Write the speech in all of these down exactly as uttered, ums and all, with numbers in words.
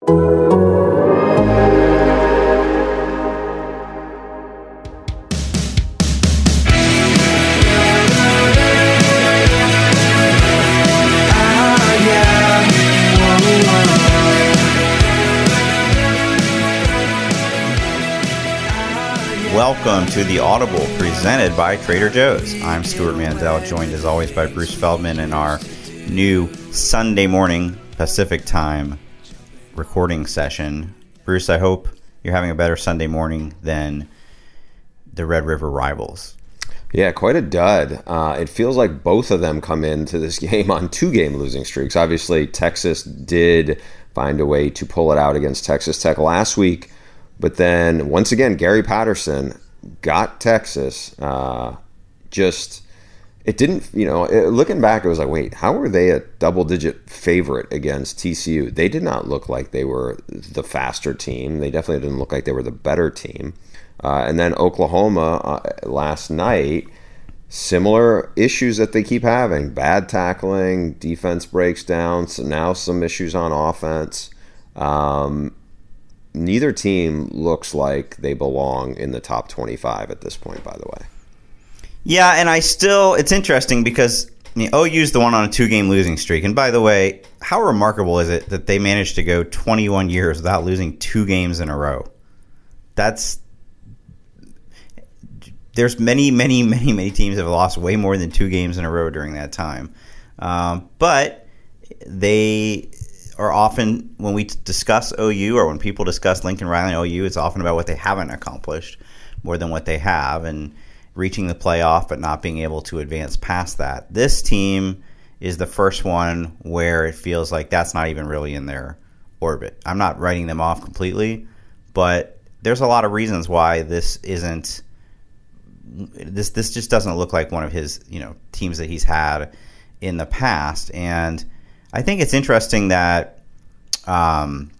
Welcome to the Audible presented by Trader Joe's. I'm Stuart Mandel, joined as always by Bruce Feldman in our new Sunday morning Pacific time recording session. Bruce, I hope you're having a better Sunday morning than the Red River rivals. Yeah, quite a dud. Uh, it feels like both of them come into this game on two-game losing streaks. Obviously, Texas did find a way to pull it out against Texas Tech last week. But then, once again, Gary Patterson got Texas. Uh, just, it didn't, you know, it, looking back, it was like, wait, how were they a double-digit favorite against T C U? They did not look like they were the faster team. They definitely didn't look like they were the better team. Uh, and then Oklahoma uh, last night, similar issues that they keep having. Bad tackling, defense breaks down, so now some issues on offense. Um Neither team looks like they belong in the top twenty-five at this point, by the way. Yeah, and I still, it's interesting because I mean, O U's the one on a two-game losing streak. And by the way, how remarkable is it that they managed to go twenty-one years without losing two games in a row? That's, there's many, many, many, many teams that have lost way more than two games in a row during that time. Um, but they... Or often when we discuss O U or when people discuss Lincoln Riley and O U, it's often about what they haven't accomplished more than what they have and reaching the playoff but not being able to advance past that. This team is the first one where it feels like that's not even really in their orbit. I'm not writing them off completely, but there's a lot of reasons why this isn't this this just doesn't look like one of his, you know, teams that he's had in the past. And I think it's interesting that um,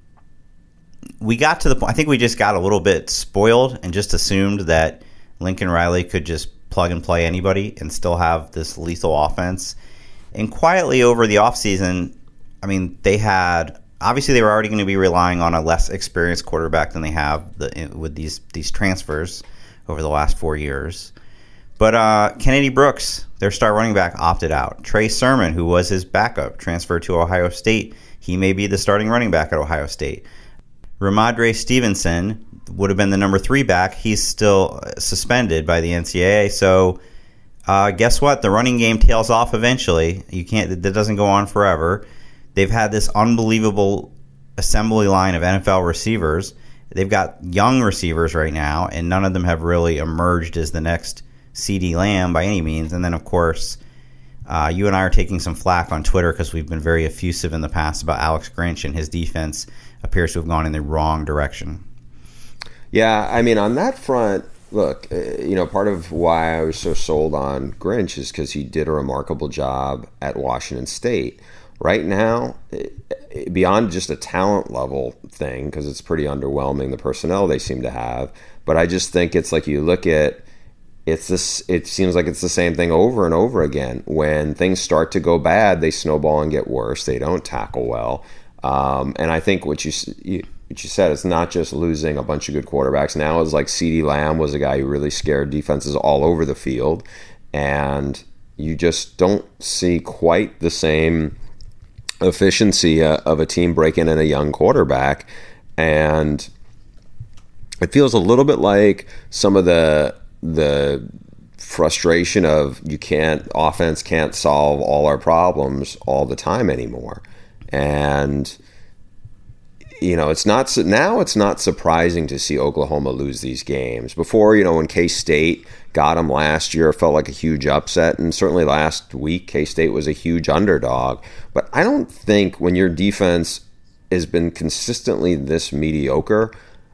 we got to the point. I think we just got a little bit spoiled and just assumed that Lincoln Riley could just plug and play anybody and still have this lethal offense. And quietly over the offseason, I mean, they had obviously they were already going to be relying on a less experienced quarterback than they have the, with these these transfers over the last four years. But uh, Kennedy Brooks, their star running back, opted out. Trey Sermon, who was his backup, transferred to Ohio State. He may be the starting running back at Ohio State. Ramadre Stevenson would have been the number three back. He's still suspended by the N C double A. So uh, guess what? The running game tails off eventually. You can't. That doesn't go on forever. They've had this unbelievable assembly line of N F L receivers. They've got young receivers right now, and none of them have really emerged as the next CeeDee Lamb by any means. And then, of course, uh, you and I are taking some flack on Twitter because we've been very effusive in the past about Alex Grinch, and his defense appears to have gone in the wrong direction. Yeah, I mean, on that front, look, you know, part of why I was so sold on Grinch is because he did a remarkable job at Washington State. Right now, beyond just a talent level thing, because it's pretty underwhelming, the personnel they seem to have, but I just think it's like you look at It's this. It seems like it's the same thing over and over again. When things start to go bad, they snowball and get worse. They don't tackle well. Um, and I think what you, you what you said, it's not just losing a bunch of good quarterbacks. Now it's like CeeDee Lamb was a guy who really scared defenses all over the field. And you just don't see quite the same efficiency uh, of a team breaking in a young quarterback. And it feels a little bit like some of the the frustration of you can't offense can't solve all our problems all the time anymore. And you know, it's not now it's not surprising to see Oklahoma lose these games. Before, you know, when K-State got them last year, it felt like a huge upset, and certainly last week K-State was a huge underdog. But I don't think when your defense has been consistently this mediocre,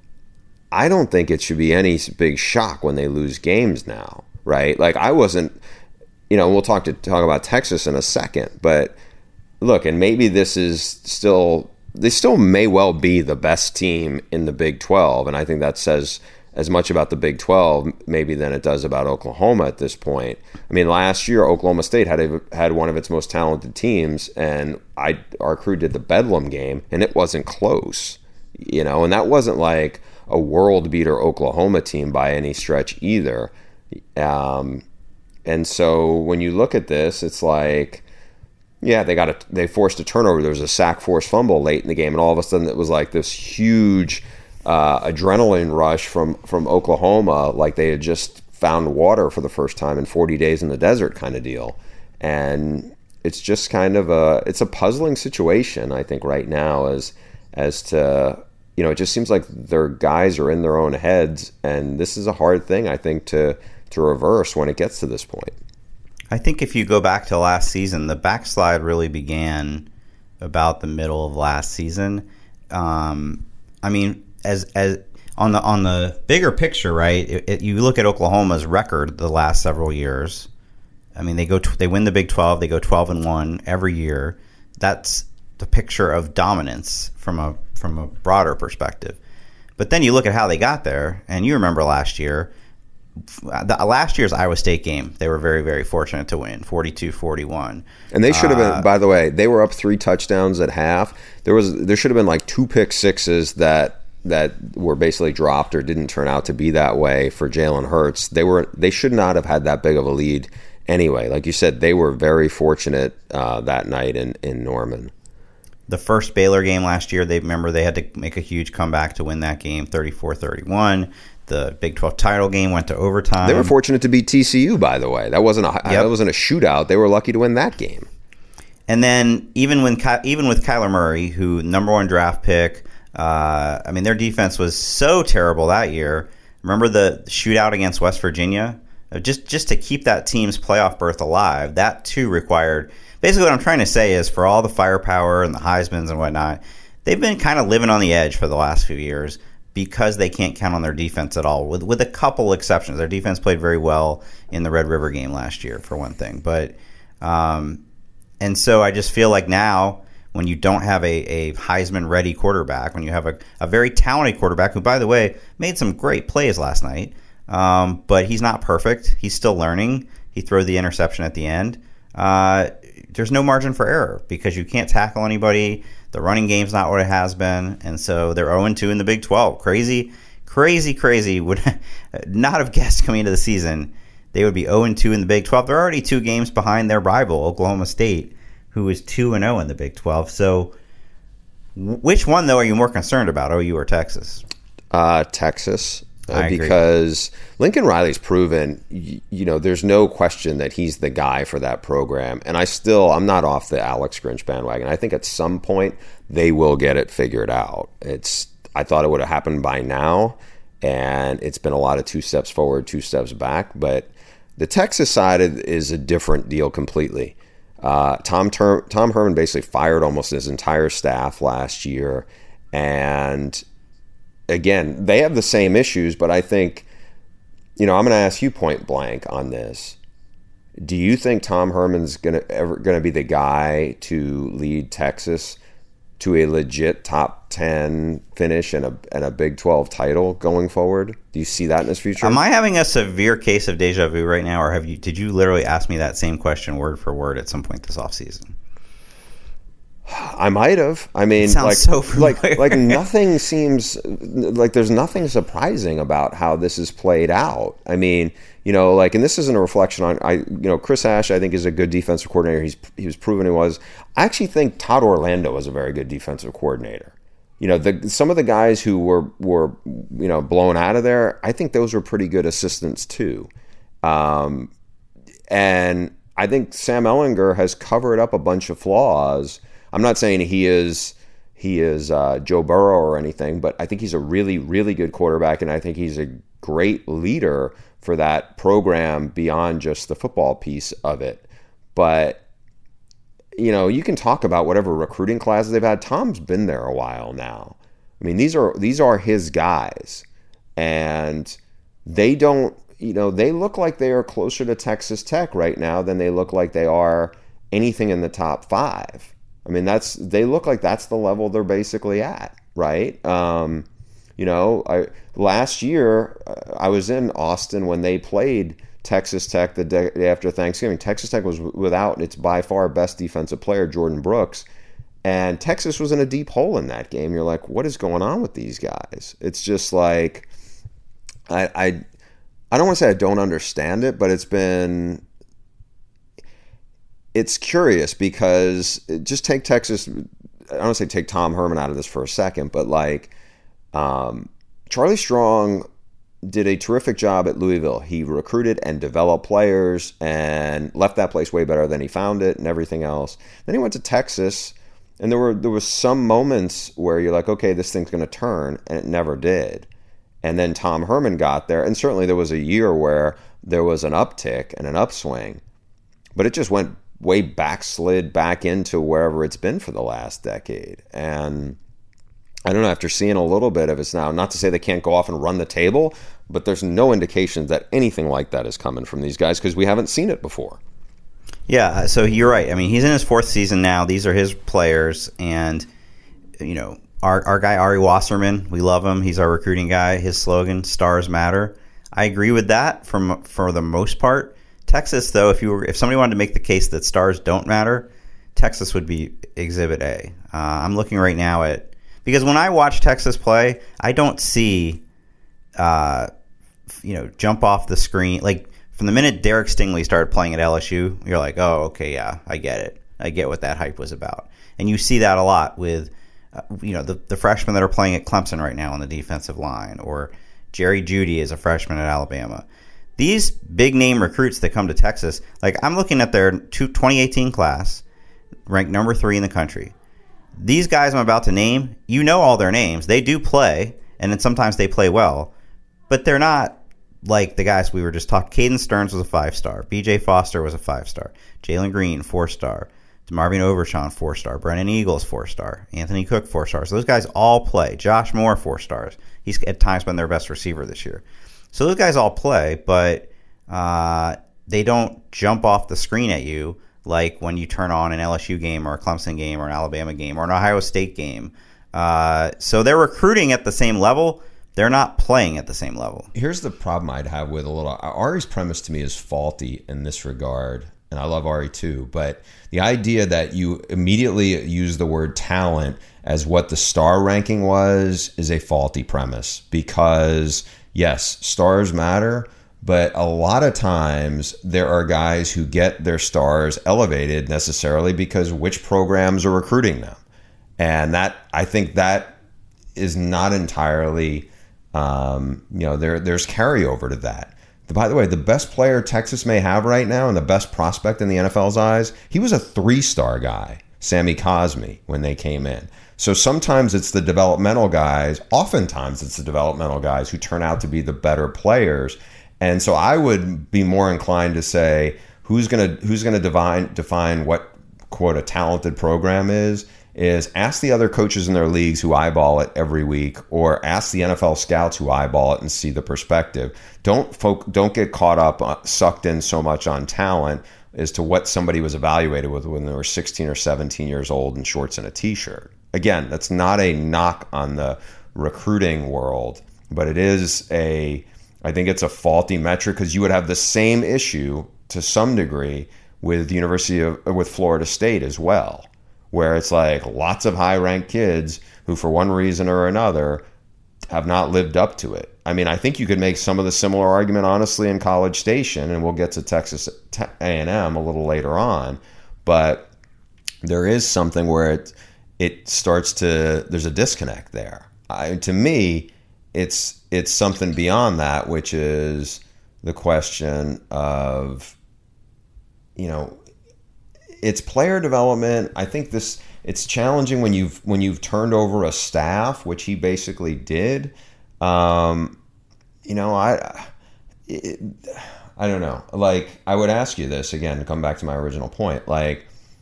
I don't think it should be any big shock when they lose games now, right? Like I wasn't, you know, we'll talk to talk about Texas in a second, but look, and maybe this is still, they still may well be the best team in the Big twelve, and I think that says as much about the Big twelve maybe than it does about Oklahoma at this point. I mean, last year Oklahoma State had a, had one of its most talented teams, and I our crew did the Bedlam game, and it wasn't close, you know, and that wasn't like a world beater Oklahoma team by any stretch either. Um, and so when you look at this, it's like, yeah, they got a, they forced a turnover. There was a sack forced fumble late in the game, and all of a sudden it was like this huge uh, adrenaline rush from from Oklahoma, like they had just found water for the first time in forty days in the desert kind of deal. And it's just kind of a it's a puzzling situation, I think, right now as as to, you know, it just seems like their guys are in their own heads, and this is a hard thing, I think, to to reverse when it gets to this point. I think if you go back to last season, the backslide really began about the middle of last season. Um, I mean, as as on the on the bigger picture, right? It, it, you look at Oklahoma's record the last several years. I mean, they go they win the Big twelve, they go twelve and one every year. That's the picture of dominance from a from a broader perspective. But then you look at how they got there, and you remember last year. The, last year's Iowa State game, they were very, very fortunate to win, forty-two forty-one. And they should have been, uh, by the way, they were up three touchdowns at half. There was there should have been like two pick sixes that that were basically dropped or didn't turn out to be that way for Jalen Hurts. They were they should not have had that big of a lead anyway. Like you said, they were very fortunate uh, that night in, in Norman. The first Baylor game last year, they remember they had to make a huge comeback to win that game, thirty-four thirty-one. The Big twelve title game went to overtime. They were fortunate to beat T C U, by the way. That wasn't a yep. that wasn't a shootout. They were lucky to win that game. And then even when even with Kyler Murray, who number one draft pick, uh, I mean their defense was so terrible that year. Remember the shootout against West Virginia? Just just to keep that team's playoff berth alive, that too required. Basically, what I'm trying to say is, for all the firepower and the Heismans and whatnot, they've been kind of living on the edge for the last few years, because they can't count on their defense at all, with with a couple exceptions. Their defense played very well in the Red River game last year, for one thing. But um, and so I just feel like now, when you don't have a, a Heisman-ready quarterback, when you have a, a very talented quarterback, who, by the way, made some great plays last night, um, but he's not perfect. He's still learning. He threw the interception at the end. Uh, there's no margin for error because you can't tackle anybody. The running game's not what it has been, and so they're oh and two in the Big twelve. Crazy, crazy, crazy. Would not have guessed coming into the season they would be oh and two in the Big twelve. They're already two games behind their rival, Oklahoma State, who is two and oh in the Big twelve. So which one, though, are you more concerned about, O U or Texas? Uh, Texas. Uh, I because agree. Lincoln Riley's proven, you, you know, there's no question that he's the guy for that program. And I still, I'm not off the Alex Grinch bandwagon. I think at some point they will get it figured out. It's, I thought it would have happened by now, and it's been a lot of two steps forward, two steps back. But the Texas side is a different deal completely. Uh, Tom Ter- Tom Herman basically fired almost his entire staff last year, and again, they have the same issues, but I think, you know, I'm going to ask you point blank on this. Do you think Tom Herman's going to ever going to be the guy to lead Texas to a legit top ten finish and a and a Big twelve title going forward? Do you see that in his future? Am I having a severe case of deja vu right now, or have you? Did you literally ask me that same question word for word at some point this offseason? I might have. I mean, like, so like, like nothing seems like there's nothing surprising about how this has played out. I mean, you know, like, and this isn't a reflection on, I, you know, Chris Ash, I think, is a good defensive coordinator. He's he was proven he was. I actually think Todd Orlando was a very good defensive coordinator. You know, the, some of the guys who were were you know blown out of there, I think those were pretty good assistants too. Um, and I think Sam Ehlinger has covered up a bunch of flaws. I'm not saying he is he is uh, Joe Burrow or anything, but I think he's a really, really good quarterback, and I think he's a great leader for that program beyond just the football piece of it. But, you know, you can talk about whatever recruiting classes they've had. Tom's been there a while now. I mean, these are these are his guys, and they don't, you know, they look like they are closer to Texas Tech right now than they look like they are anything in the top five. I mean, that's they look like that's the level they're basically at, right? Um, You know, I last year I was in Austin when they played Texas Tech the day after Thanksgiving. Texas Tech was without its by far best defensive player, Jordan Brooks, and Texas was in a deep hole in that game. You're like, what is going on with these guys? It's just like, I I, I don't want to say I don't understand it, but it's been, it's curious because just take Texas, I don't want to say take Tom Herman out of this for a second, but like um, Charlie Strong did a terrific job at Louisville. He recruited and developed players and left that place way better than he found it and everything else. Then he went to Texas, and there were there was some moments where you're like, okay, this thing's going to turn, and it never did. And then Tom Herman got there, and certainly there was a year where there was an uptick and an upswing, but it just went way backslid back into wherever it's been for the last decade. And I don't know, after seeing a little bit of it now, not to say they can't go off and run the table, but there's no indication that anything like that is coming from these guys because we haven't seen it before. Yeah, so you're right. I mean, he's in his fourth season now. These are his players. And, you know, our our guy, Ari Wasserman, we love him. He's our recruiting guy. His slogan, Stars Matter. I agree with that from, for the most part. Texas, though, if you were, if somebody wanted to make the case that stars don't matter, Texas would be Exhibit A. Uh, I'm looking right now at, because when I watch Texas play, I don't see, uh, you know, jump off the screen. Like, from the minute Derek Stingley started playing at L S U, you're like, oh, okay, yeah, I get it. I get what that hype was about. And you see that a lot with, uh, you know, the, the freshmen that are playing at Clemson right now on the defensive line, or Jerry Jeudy is a freshman at Alabama. These big-name recruits that come to Texas, like, I'm looking at their twenty eighteen class, ranked number three in the country. These guys I'm about to name, you know all their names. They do play, and then sometimes they play well, but they're not like the guys we were just talking. Caden Stearns was a five-star. B J Foster was a five-star. Jalen Green, four-star. DeMarvin Overshawn, four-star. Brennan Eagles, four-star. Anthony Cook, four-stars. So those guys all play. Josh Moore, four-stars. He's at times been their best receiver this year. So those guys all play, but uh, they don't jump off the screen at you like when you turn on an L S U game or a Clemson game or an Alabama game or an Ohio State game. Uh, so they're recruiting at the same level. They're not playing at the same level. Here's the problem I'd have with a little... Ari's premise to me is faulty in this regard, and I love Ari too, but the idea that you immediately use the word talent as what the star ranking was is a faulty premise because, yes, stars matter, but a lot of times there are guys who get their stars elevated necessarily because which programs are recruiting them. And that, I think that is not entirely, um, you know, there there's carryover to that. By the way, the best player Texas may have right now and the best prospect in the N F L's eyes, he was a three-star guy, Sammy Cosme, when they came in. So sometimes it's the developmental guys, oftentimes it's the developmental guys who turn out to be the better players. And so I would be more inclined to say who's going to who's going to define define what, quote, a talented program is, is ask the other coaches in their leagues who eyeball it every week, or ask the N F L scouts who eyeball it and see the perspective. Don't folk, don't get caught up, uh, sucked in so much on talent as to what somebody was evaluated with when they were sixteen or seventeen years old in shorts and a t-shirt. Again, that's not a knock on the recruiting world, but it is a, I think it's a faulty metric because you would have the same issue to some degree with the University of, with Florida State as well, where it's like lots of high-ranked kids who, for one reason or another, have not lived up to it. I mean, I think you could make some of the similar argument, honestly, in College Station, and we'll get to Texas A and M a little later on, but there is something where it it starts to, there's a disconnect there. I, to me, it's it's something beyond that, which is the question of, you know, it's player development. I think this it's challenging when you've when you've turned over a staff, which he basically did. Um, you know, I it, I don't know. Like, I would ask you this again to come back to my original point. Like,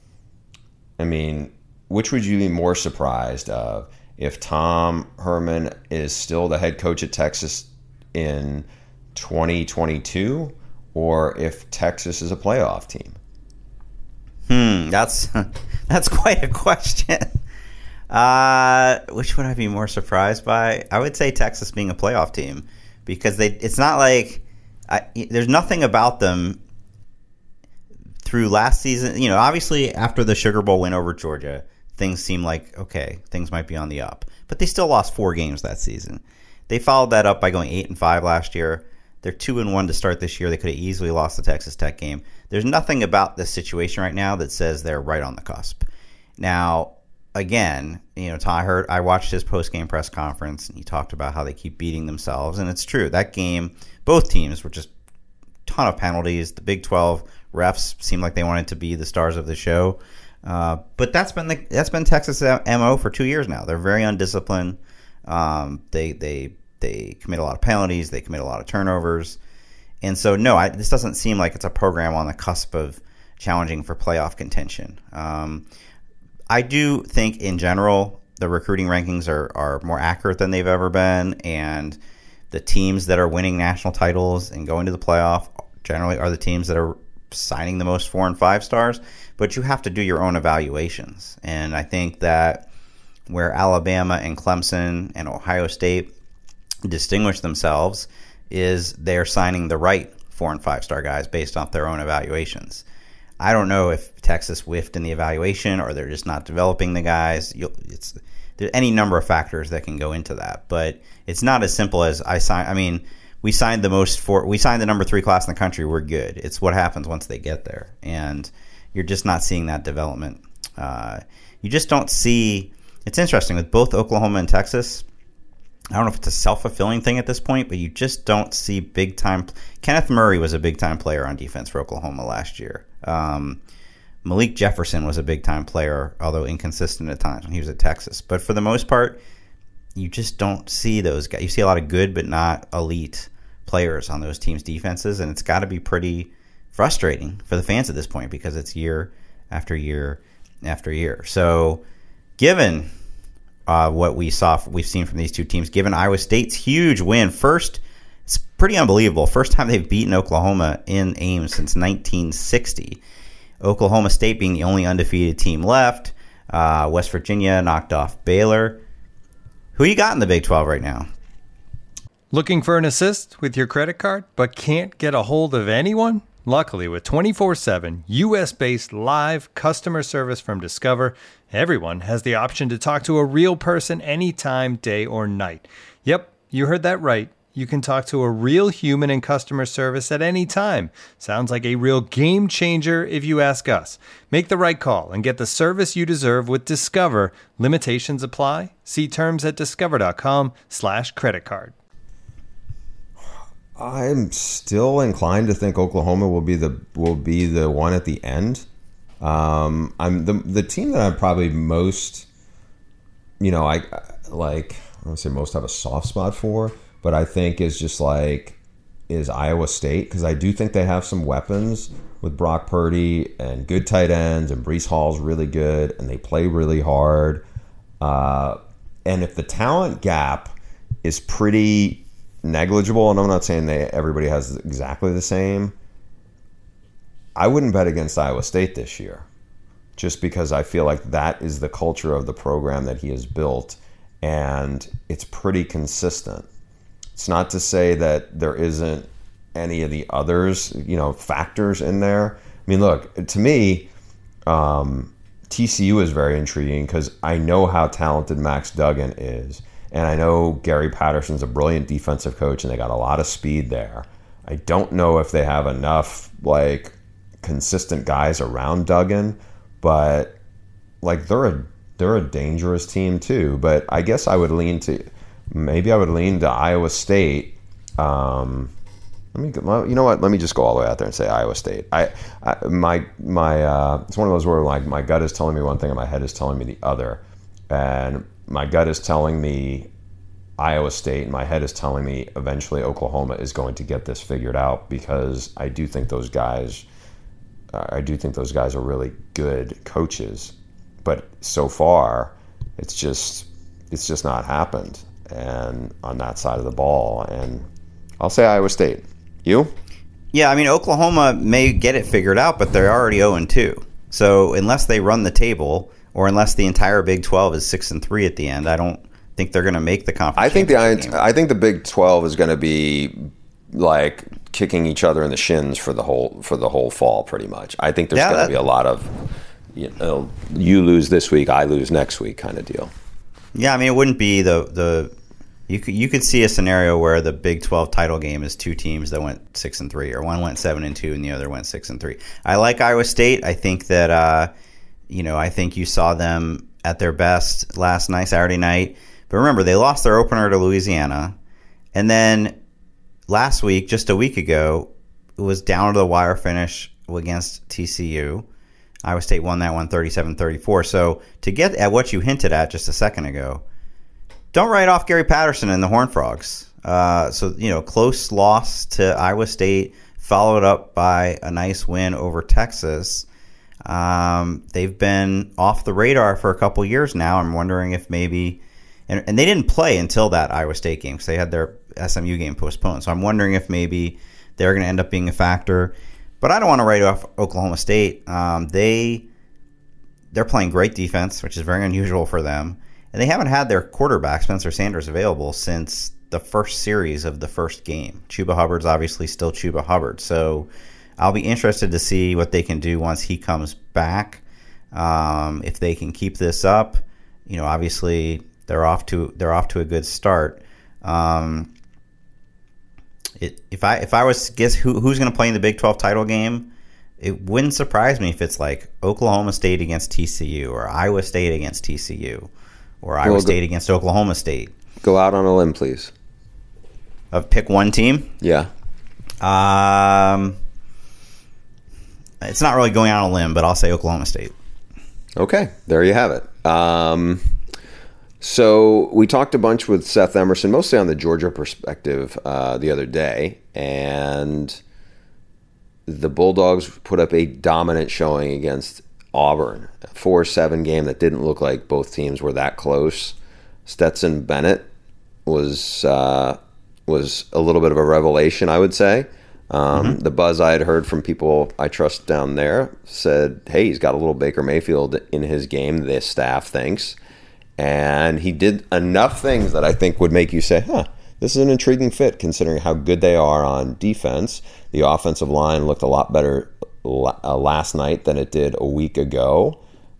I mean, which would you be more surprised of? If Tom Herman is still the head coach at Texas in twenty twenty-two, or if Texas is a playoff team? Hmm, that's that's quite a question. Uh, which would I be more surprised by? I would say Texas being a playoff team, because they. It's not like I, there's nothing about them through last season. You know, obviously after the Sugar Bowl win over Georgia, things seem like okay, things might be on the up. But they still lost four games that season. They followed that up by going eight and five last year. They're two and one to start this year. They could have easily lost the Texas Tech game. There's nothing about this situation right now that says they're right on the cusp. Now, again, you know, I heard I watched his post-game press conference, and he talked about how they keep beating themselves, and it's true. That game, both teams were just a ton of penalties. The Big twelve refs seemed like they wanted to be the stars of the show, uh, but that's been the, that's been Texas' M O for two years now. They're very undisciplined. Um, they they they commit a lot of penalties. They commit a lot of turnovers, and so no, I, this doesn't seem like it's a program on the cusp of challenging for playoff contention. Um, I do think, in general, the recruiting rankings are, are more accurate than they've ever been, and the teams that are winning national titles and going to the playoff generally are the teams that are signing the most four and five stars. But you have to do your own evaluations, and I think that where Alabama and Clemson and Ohio State distinguish themselves is they're signing the right four and five star guys based off their own evaluations. I don't know if Texas whiffed in the evaluation or they're just not developing the guys. You'll, it's there's any number of factors that can go into that, but it's not as simple as I sign. I mean, we signed the most for we signed the number three class in the country. We're good. It's what happens once they get there, and you're just not seeing that development. Uh, you just don't see. It's interesting with both Oklahoma and Texas. I don't know if it's a self-fulfilling thing at this point, but you just don't see big-time. Kenneth Murray was a big-time player on defense for Oklahoma last year. Um, Malik Jefferson was a big-time player, although inconsistent at times when he was at Texas. But for the most part, you just don't see those guys. You see a lot of good but not elite players on those teams' defenses, and it's got to be pretty frustrating for the fans at this point because it's year after year after year. So given uh, what we saw, we've seen from these two teams, given Iowa State's huge win, first, it's pretty unbelievable. First time they've beaten Oklahoma in Ames since nineteen sixty. Oklahoma State being the only undefeated team left. Uh, West Virginia knocked off Baylor. Who you got in the Big twelve right now? Looking for an assist with your credit card, but can't get a hold of anyone? Luckily, with twenty-four seven U S-based live customer service from Discover, everyone has the option to talk to a real person anytime, day or night. Yep, you heard that right. You can talk to a real human in customer service at any time. Sounds like a real game changer if you ask us. Make the right call and get the service you deserve with Discover. Limitations apply. See terms at discover.com slash credit card. I'm still inclined to think Oklahoma will be the will be the one at the end. Um, I'm the the team that I'm probably most, you know, I like. I don't say most have a soft spot for, but I think is just like is Iowa State, because I do think they have some weapons with Brock Purdy and good tight ends, and Breece Hall's really good, and they play really hard. Uh, and if the talent gap is pretty negligible, and I'm not saying they everybody has exactly the same, I wouldn't bet against Iowa State this year, just because I feel like that is the culture of the program that he has built, and it's pretty consistent. It's not to say that there isn't any of the others, you know, factors in there. I mean, look, to me, um, T C U is very intriguing because I know how talented Max Duggan is. And I know Gary Patterson's a brilliant defensive coach, and they got a lot of speed there. I don't know if they have enough like consistent guys around Duggan, but like they're a they're a dangerous team too. But I guess I would lean to maybe I would lean to Iowa State. Um, let me you know what? Let me just go all the way out there and say Iowa State. I, I my my uh, it's one of those where like my gut is telling me one thing and my head is telling me the other, and my gut is telling me Iowa State, and my head is telling me eventually Oklahoma is going to get this figured out, because I do think those guys, uh, I do think those guys are really good coaches, but so far, it's just, it's just not happened, and on that side of the ball, and I'll say Iowa State. You? Yeah, I mean Oklahoma may get it figured out, but they're already oh and two. So unless they run the table, or unless the entire Big twelve is six and three at the end, I don't think they're going to make the conference. I think the I, game. I think the Big twelve is going to be like kicking each other in the shins for the whole for the whole fall, pretty much. I think there's Yeah, going that- to be a lot of you know, you lose this week, I lose next week kind of deal. Yeah, I mean, it wouldn't be the the you could you could see a scenario where the Big twelve title game is two teams that went six and three, or one went seven and two and the other went six and three. I like Iowa State. I think that uh, you know I think you saw them at their best last night, Saturday night. But remember, they lost their opener to Louisiana, and then last week, just a week ago, it was down to the wire finish against T C U. Iowa State won that one thirty-seven thirty-four. So to get at what you hinted at just a second ago, don't write off Gary Patterson and the Horned Frogs. Uh, so, you know, close loss to Iowa State, followed up by a nice win over Texas. Um, they've been off the radar for a couple years now. I'm wondering if maybe, and, and they didn't play until that Iowa State game because they had their S M U game postponed. So I'm wondering if maybe they're going to end up being a factor. But I don't want to write off Oklahoma State. Um, they, they're playing great defense, which is very unusual for them. And they haven't had their quarterback, Spencer Sanders, available since the first series of the first game. Chuba Hubbard's obviously still Chuba Hubbard. So I'll be interested to see what they can do once he comes back. Um, if they can keep this up, you know, obviously they're off to they're off to a good start. Um, it, if I if I was to guess who who's going to play in the Big twelve title game, it wouldn't surprise me if it's like Oklahoma State against T C U, or Iowa State against T C U, or Iowa well, State go, against Oklahoma State. Go out on a limb, please. Of pick one team. Yeah. Um, it's not really going out on a limb, but I'll say Oklahoma State. Okay, there you have it. Um, so we talked a bunch with Seth Emerson, mostly on the Georgia perspective, uh, the other day, and the Bulldogs put up a dominant showing against Auburn, a four seven game that didn't look like both teams were that close. Stetson Bennett was uh, was a little bit of a revelation, I would say. Um, mm-hmm. The buzz I had heard from people I trust down there said, hey, he's got a little Baker Mayfield in his game, the staff thinks. And he did enough things that I think would make you say, huh, this is an intriguing fit considering how good they are on defense. The offensive line looked a lot better last night than it did a week ago.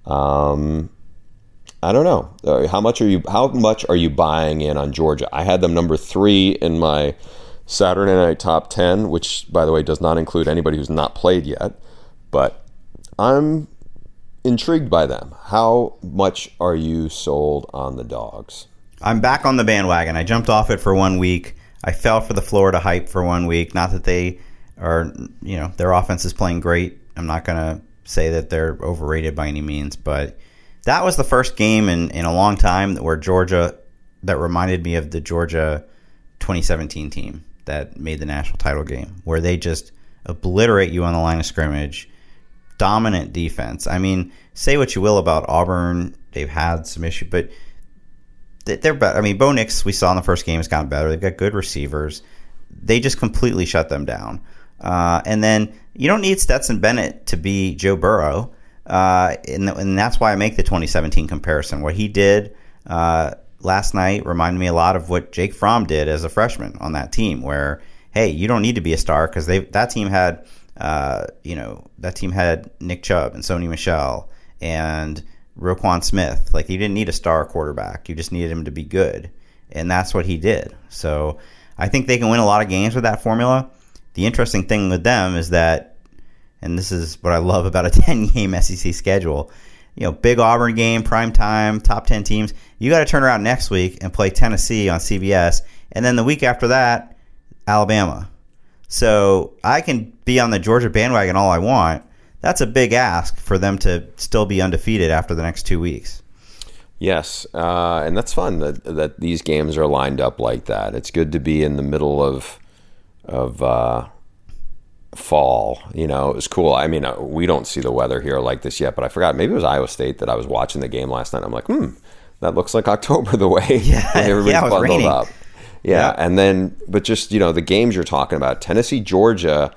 Um, I don't know. How much are you how much are you buying in on Georgia? I had them number three in my Saturday night top ten, which, by the way, does not include anybody who's not played yet. But I'm intrigued by them. How much are you sold on the Dogs? I'm back on the bandwagon. I jumped off it for one week. I fell for the Florida hype for one week. Not that they are, you know, their offense is playing great. I'm not going to say that they're overrated by any means, but that was the first game in, in a long time where Georgia, that reminded me of the Georgia twenty seventeen team that made the national title game, where they just obliterate you on the line of scrimmage. Dominant defense. I mean, say what you will about Auburn. They've had some issues, but they're better. I mean, Bo Nix, we saw in the first game, has gotten better. They've got good receivers. They just completely shut them down. Uh, and then you don't need Stetson Bennett to be Joe Burrow. Uh, and, and that's why I make the twenty seventeen comparison. What he did uh, last night reminded me a lot of what Jake Fromm did as a freshman on that team, where, hey, you don't need to be a star because they that team had, uh, you know, that team had Nick Chubb and Sony Michel and Roquan Smith. Like, you didn't need a star quarterback. You just needed him to be good. And that's what he did. So I think they can win a lot of games with that formula. The interesting thing with them is that, and this is what I love about a ten-game S E C schedule, you know, big Auburn game, prime time, top ten teams. You got to turn around next week and play Tennessee on C B S. And then the week after that, Alabama. So I can be on the Georgia bandwagon all I want. That's a big ask for them to still be undefeated after the next two weeks. Yes, uh, and that's fun that that these games are lined up like that. It's good to be in the middle of of uh, fall. You know, it was cool. I mean, uh, we don't see the weather here like this yet, but I forgot. Maybe it was Iowa State that I was watching the game last night. I'm like, hmm, that looks like October the way yeah, everybody's yeah, it was bundled raining. up. Yeah, yeah, and then, but just, you know, the games you're talking about, Tennessee, Georgia,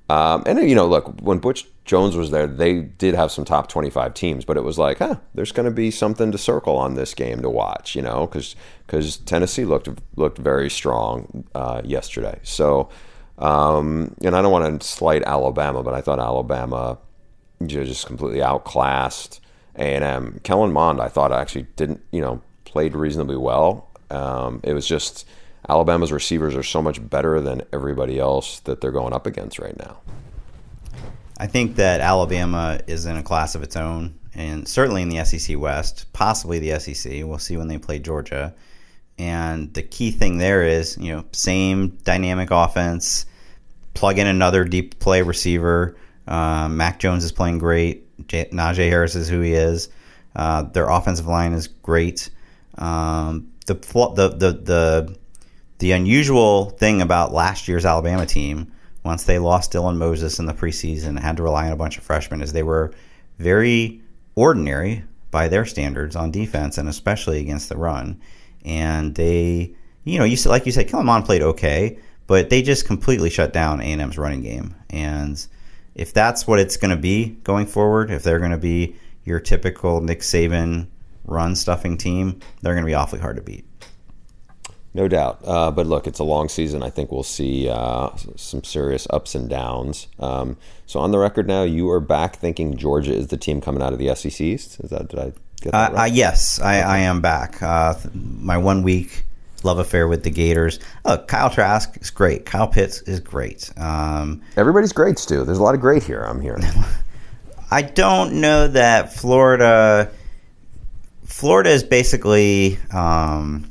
Um, and, you know, look, when Butch Jones was there, they did have some top twenty-five teams, but it was like, huh, there's going to be something to circle on this game to watch, you know, because because Tennessee looked looked very strong uh, yesterday. So, um, and I don't want to slight Alabama, but I thought Alabama just completely outclassed A and M. Kellen Mond, I thought actually didn't, you know, played reasonably well. Um, it was just Alabama's receivers are so much better than everybody else that they're going up against right now. I think that Alabama is in a class of its own, and certainly in the S E C West, possibly the S E C. We'll see when they play Georgia. And the key thing there is, you know, same dynamic offense, plug in another deep play receiver. Uh, Mac Jones is playing great. J- Najee Harris is who he is. Uh, their offensive line is great. Um, the the the the The unusual thing about last year's Alabama team, once they lost Dylan Moses in the preseason and had to rely on a bunch of freshmen, is they were very ordinary by their standards on defense, and especially against the run. And they, you know, you said, like you said, Kellen Mond played okay, but they just completely shut down A and M's running game. And if that's what it's going to be going forward, if they're going to be your typical Nick Saban run-stuffing team, they're going to be awfully hard to beat. No doubt. Uh, but look, it's a long season. I think we'll see uh, some serious ups and downs. Um, so on the record now, you are back thinking Georgia is the team coming out of the S E C East? Is that, did I get that uh, right? Uh, yes, I, I am back. Uh, my one week love affair with the Gators. Look, Kyle Trask is great. Kyle Pitts is great. Um, Everybody's great, Stu. There's a lot of great here, I'm hearing. I don't know that Florida... Florida is basically... Um,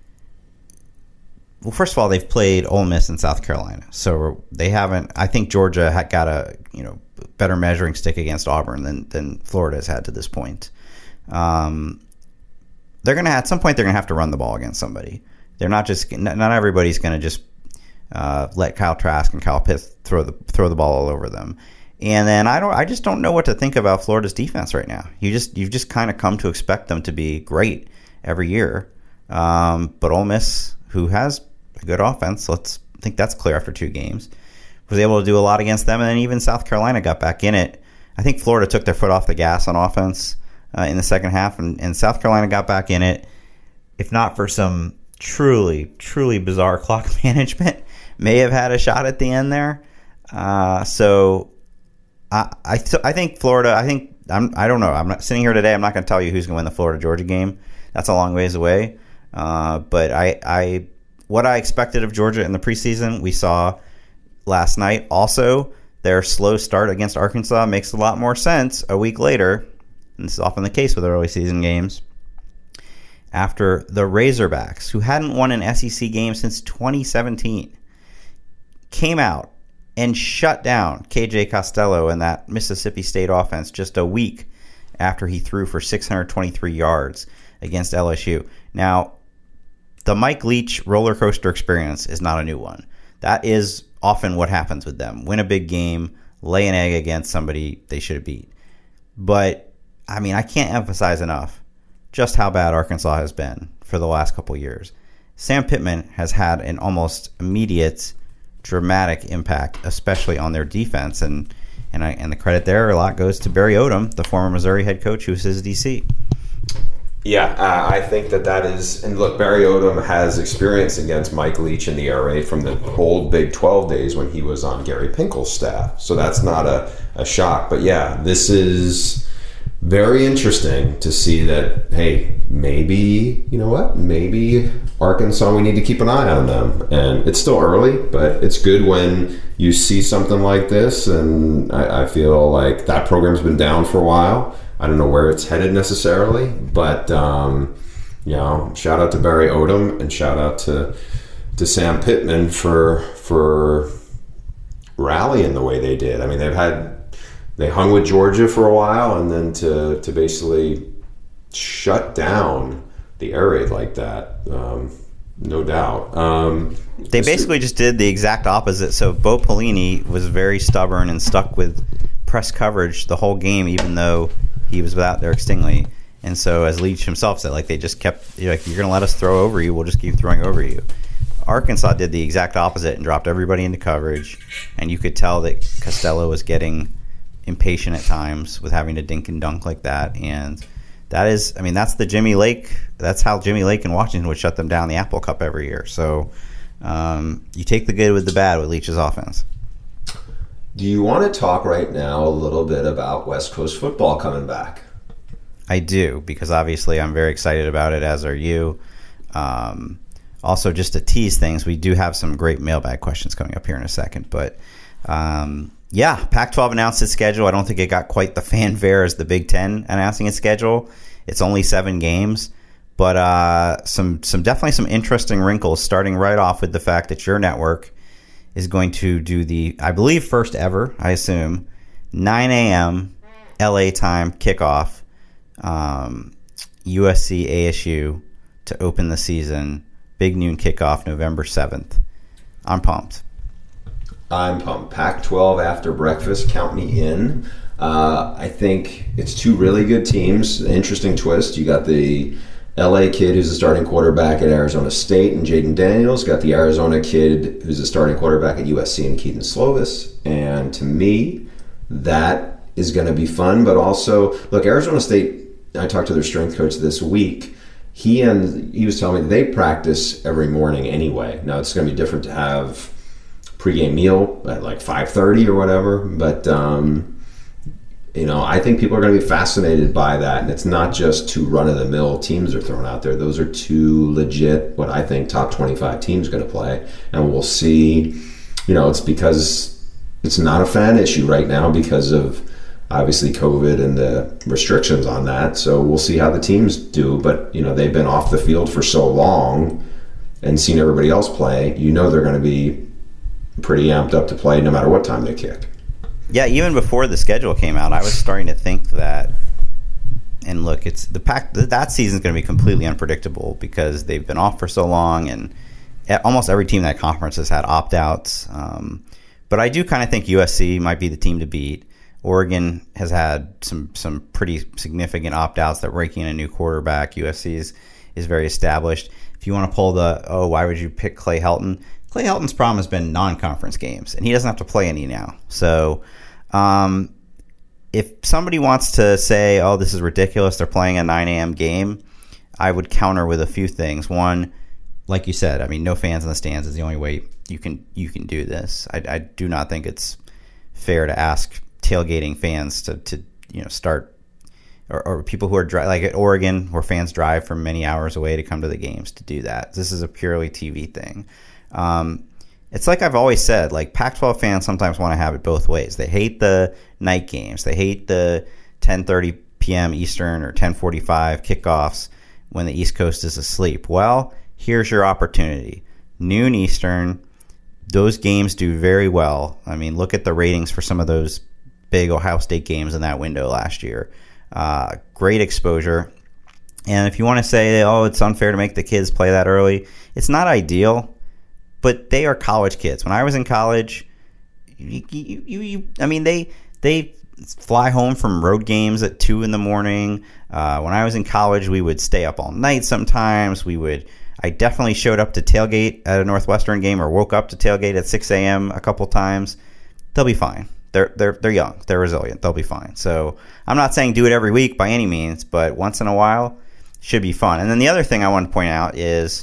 Well, first of all, they've played Ole Miss and South Carolina, so they haven't. I think Georgia had got a you know better measuring stick against Auburn than than Florida has had to this point. Um, they're gonna at some point they're gonna have to run the ball against somebody. They're not just not everybody's gonna just uh, let Kyle Trask and Kyle Pitts throw the throw the ball all over them. And then I don't. I just don't know what to think about Florida's defense right now. You just you've just kind of come to expect them to be great every year, um, but Ole Miss, who has a good offense, let's I think that's clear after two games, was able to do a lot against them, and then even South Carolina got back in it. I think Florida took their foot off the gas on offense uh, in the second half, and, and South Carolina got back in it. If not for some truly, truly bizarre clock management, may have had a shot at the end there. Uh, so I I, th- I think Florida. I think I'm. I don't know. I'm not sitting here today. I'm not going to tell you who's going to win the Florida Georgia game. That's a long ways away. Uh, but I I. What I expected of Georgia in the preseason, we saw last night. Also, their slow start against Arkansas makes a lot more sense a week later, and this is often the case with early season games, after the Razorbacks, who hadn't won an S E C game since twenty seventeen, came out and shut down K J Costello and that Mississippi State offense just a week after he threw for six hundred twenty-three yards against L S U. Now, the Mike Leach roller coaster experience is not a new one. That is often what happens with them. Win a big game, lay an egg against somebody they should have beat. But, I mean, I can't emphasize enough just how bad Arkansas has been for the last couple years. Sam Pittman has had an almost immediate, dramatic impact, especially on their defense. And and, I, and the credit there a lot goes to Barry Odom, the former Missouri head coach, who was his D C. Yeah, uh, I think that that is, and look, Barry Odom has experience against Mike Leach in the air raid from the old Big twelve days when he was on Gary Pinkel's staff. So that's not a, a shock. But yeah, this is very interesting to see that, hey, maybe, you know what, maybe Arkansas, we need to keep an eye on them. And it's still early, but it's good when you see something like this. And I, I feel like that program's been down for a while. I don't know where it's headed necessarily, but um, you know, shout out to Barry Odom and shout out to to Sam Pittman for for rallying the way they did. I mean, they've had they hung with Georgia for a while, and then to to basically shut down the air raid like that, um, no doubt. Um, they basically just did the exact opposite. So Bo Pelini was very stubborn and stuck with press coverage the whole game, even though he was without Derek Stingley. And so, as Leach himself said, like they just kept, you're like, you're going to let us throw over you, we'll just keep throwing over you. Arkansas did the exact opposite and dropped everybody into coverage, and you could tell that Costello was getting impatient at times with having to dink and dunk like that. And that is, I mean, that's the Jimmy Lake. That's how Jimmy Lake in Washington would shut them down the Apple Cup every year. So um, you take the good with the bad with Leach's offense. Do you want to talk right now a little bit about West Coast football coming back? I do, because obviously I'm very excited about it, as are you. Um, also, just to tease things, we do have some great mailbag questions coming up here in a second. But, um, yeah, Pac twelve announced its schedule. I don't think it got quite the fanfare as the Big Ten announcing its schedule. It's only seven games. But uh, some, some definitely some interesting wrinkles, starting right off with the fact that your network is going to do the, I believe, first ever, I assume, nine a.m. L A time kickoff, um, U S C A S U to open the season. Big noon kickoff, November seventh. I'm pumped. I'm pumped. Pac twelve after breakfast, count me in. Uh, I think it's two really good teams. Interesting twist. You got the L A kid who's a starting quarterback at Arizona State and Jaden Daniels. Got the Arizona kid who's a starting quarterback at U S C and Keaton Slovis. And to me, that is going to be fun. But also, look, Arizona State, I talked to their strength coach this week. He and he was telling me they practice every morning anyway. Now, it's going to be different to have pregame meal at like five thirty or whatever. But, um, you know, I think people are going to be fascinated by that. And it's not just two run-of-the-mill teams are thrown out there. Those are two legit, what I think, top twenty-five teams going to play. And we'll see, you know, it's because it's not a fan issue right now because of obviously COVID and the restrictions on that. So we'll see how the teams do. But, you know, they've been off the field for so long and seen everybody else play. You know they're going to be pretty amped up to play no matter what time they kick. Yeah, even before the schedule came out, I was starting to think that, and look, it's the pack that season's going to be completely unpredictable because they've been off for so long, and almost every team in that conference has had opt-outs. Um, but I do kind of think U S C might be the team to beat. Oregon has had some some pretty significant opt-outs. They're breaking in a new quarterback. U S C is, is very established. If you want to pull the, oh, why would you pick Clay Helton? Clay Helton's problem has been non-conference games, and he doesn't have to play any now. So um, if somebody wants to say, oh, this is ridiculous, they're playing a nine a.m. game, I would counter with a few things. One, like you said, I mean, no fans in the stands is the only way you can you can do this. I, I do not think it's fair to ask tailgating fans to, to you know start or, or people who are dri- like at Oregon where fans drive from many hours away to come to the games to do that. This is a purely T V thing. Um, it's like I've always said, like Pac twelve fans sometimes want to have it both ways. They hate the night games. They hate the ten thirty p.m. Eastern or ten forty-five kickoffs when the East Coast is asleep. Well, here's your opportunity. Noon Eastern, those games do very well. I mean, look at the ratings for some of those big Ohio State games in that window last year. Uh, great exposure. And if you want to say, oh, it's unfair to make the kids play that early, it's not ideal, but they are college kids. When I was in college, you, you, you, you, I mean, they they fly home from road games at two in the morning. Uh, when I was in college, we would stay up all night sometimes. We would. I definitely showed up to tailgate at a Northwestern game or woke up to tailgate at six a.m. a couple times. They'll be fine. They're they're they're young. They're resilient. They'll be fine. So I'm not saying do it every week by any means, but once in a while should be fun. And then the other thing I want to point out is,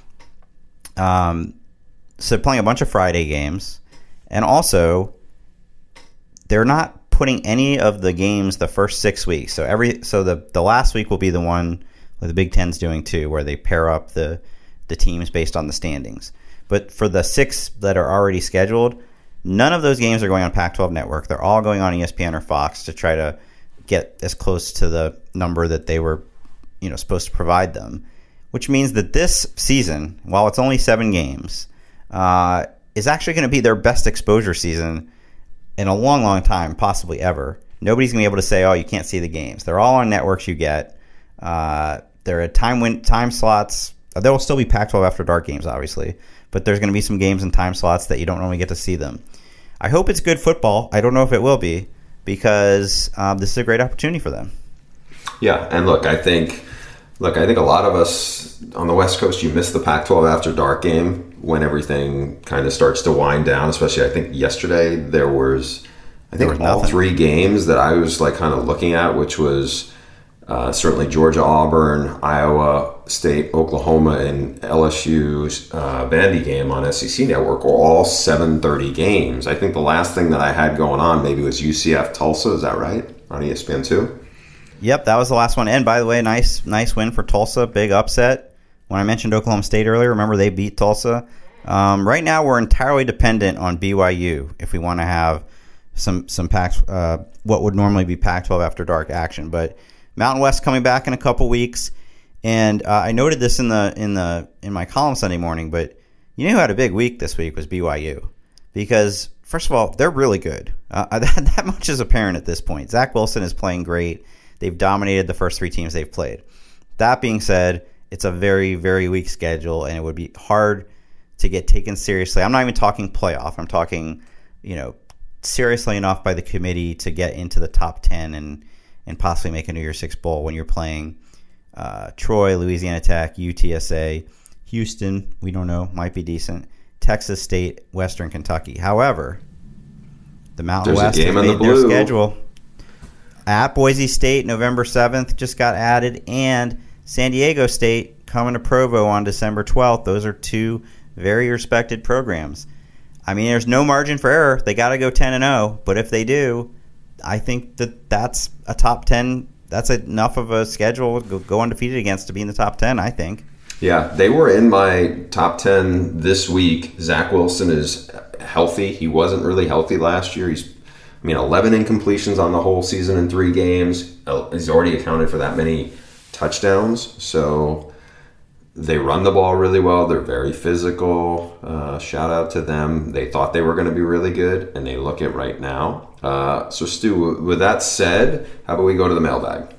um, so playing a bunch of Friday games, and also they're not putting any of the games the first six weeks. So every so the the last week will be the one that the Big Ten's doing too, where they pair up the the teams based on the standings. But for the six that are already scheduled, none of those games are going on Pac twelve Network. They're all going on E S P N or Fox to try to get as close to the number that they were, you know, supposed to provide them. Which means that this season, while it's only seven games, uh, is actually going to be their best exposure season in a long, long time, possibly ever. Nobody's going to be able to say, oh, you can't see the games. They're all on networks you get. Uh, they're at time win- time slots. There will still be Pac twelve After Dark games, obviously, but there's going to be some games and time slots that you don't normally get to see them. I hope it's good football. I don't know if it will be, because um, this is a great opportunity for them. Yeah, and look, I think, look, I think a lot of us on the West Coast, you missed the Pac twelve After Dark game when everything kind of starts to wind down, especially I think yesterday there was, I think was all nothing. three games that I was like kind of looking at, which was uh, certainly Georgia, Auburn, Iowa State, Oklahoma, and L S U's uh, Vandy game on S E C Network were all seven thirty games. I think the last thing that I had going on maybe was U C F Tulsa. Is that right? On E S P N two? Yep, that was the last one. And by the way, nice nice win for Tulsa. Big upset. When I mentioned Oklahoma State earlier, remember they beat Tulsa. Um, right now, we're entirely dependent on B Y U if we want to have some some Pac, uh, what would normally be Pac twelve after dark action. But Mountain West coming back in a couple weeks, and uh, I noted this in the in the in my column Sunday morning. But you know who had a big week this week was B Y U, because first of all, they're really good. Uh, that, that much is apparent at this point. Zach Wilson is playing great. They've dominated the first three teams they've played. That being said, it's a very, very weak schedule, and it would be hard to get taken seriously. I'm not even talking playoff. I'm talking, you know, seriously enough by the committee to get into the top ten and, and possibly make a New Year's Six bowl when you're playing uh, Troy, Louisiana Tech, U T S A, Houston, we don't know, might be decent, Texas State, Western Kentucky. However, the Mountain There's West a has game in the made their blue. schedule. At Boise State, November seventh, just got added, and San Diego State coming to Provo on December twelfth. Those are two very respected programs. I mean, there's no margin for error. They got to go ten and oh, but if they do, I think that that's a top ten. That's enough of a schedule to go undefeated against to be in the top ten, I think. Yeah, they were in my top ten this week. Zach Wilson is healthy. He wasn't really healthy last year. He's, I mean, eleven incompletions on the whole season in three games. He's already accounted for that many touchdowns. So they run the ball really well. They're very physical. Uh, shout out to them. They thought they were going to be really good, and they look it right now. Uh, so, Stu, with that said, how about we go to the mailbag?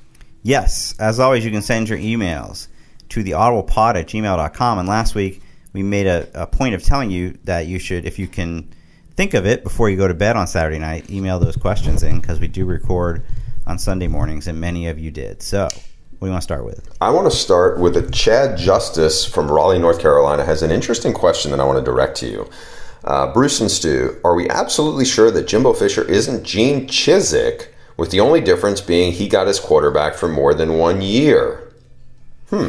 Yes. As always, you can send your emails to the audiblepod at gmail dot com. And last week, we made a, a point of telling you that you should, if you can think of it before you go to bed on Saturday night, email those questions in, because we do record on Sunday mornings, and many of you did. So, what do you want to start with? I want to start with a Chad Justice from Raleigh, North Carolina, has an interesting question that I want to direct to you. Uh, Bruce and Stu, are we absolutely sure that Jimbo Fisher isn't Gene Chizik, with the only difference being he got his quarterback for more than one year? Hmm.